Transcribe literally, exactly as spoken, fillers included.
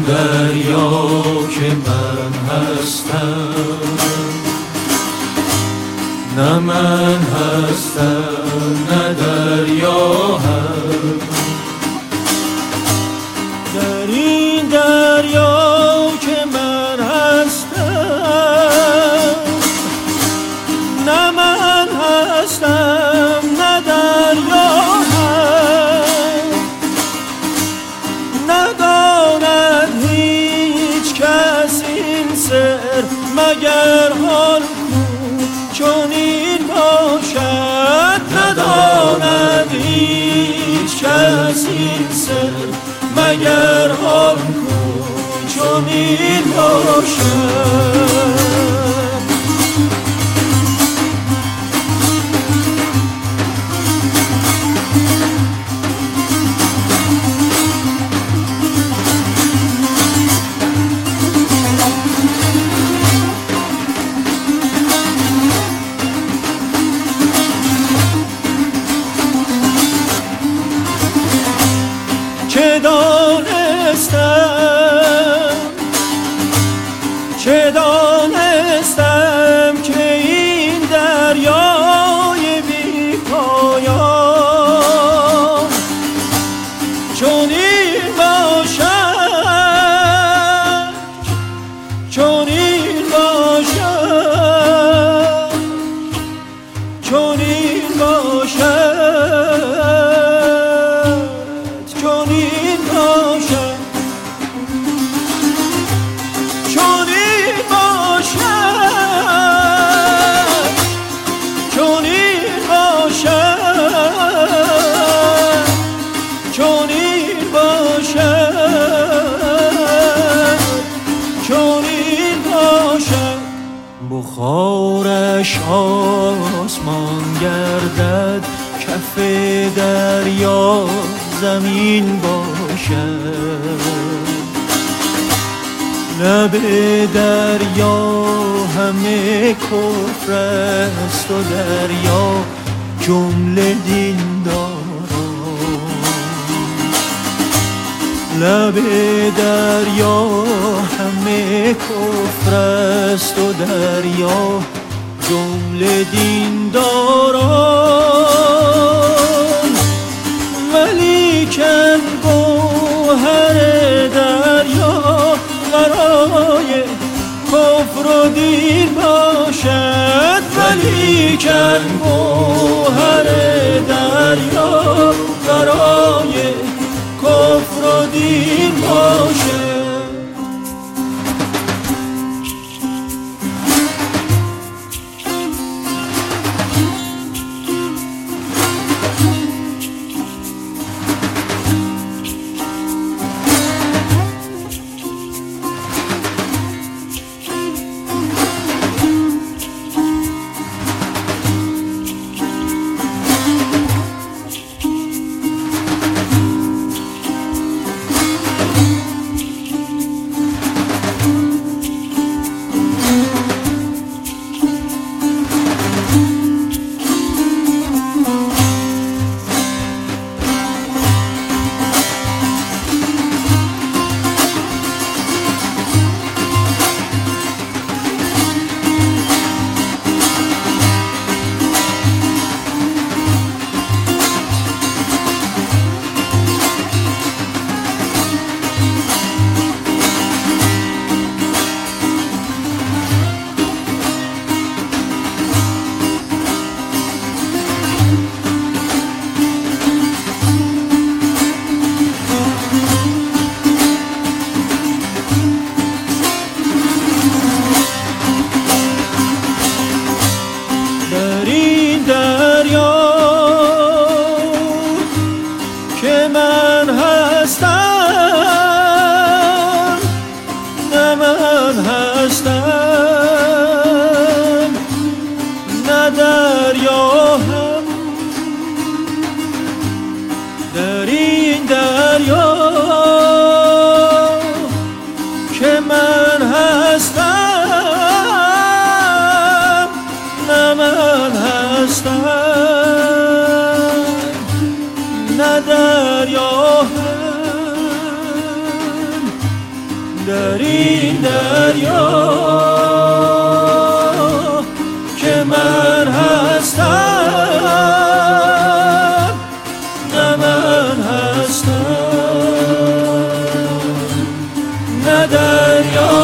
دریا که من هستم، نه من هستم نه دریا هست. در این دریا که من هستم، نه من هستم نه دریا هست. نداند هیچ کس این سر مگر آن چون این باشد. نداند هیچ کس این سر مگر آن چون این باشد. چه دانستم چه دانستم که این دریای بی پایان چون این باشد، چون این باشد، چون این باشد، چون این باشد، چون این باشد، چون این باشد، چون این باشد، چون این باشد. بخارش آسمان گردد، کف دریا زمین باشد. لب دریا همه کفر است و دریا جمله دینداران. لب دریا همه کفر است و دریا جمله دینداران. ولیکن گوهر دریا برای کفر و دین باشد. ولیکن گوهر دریا برای کفر و دین باشد. دریا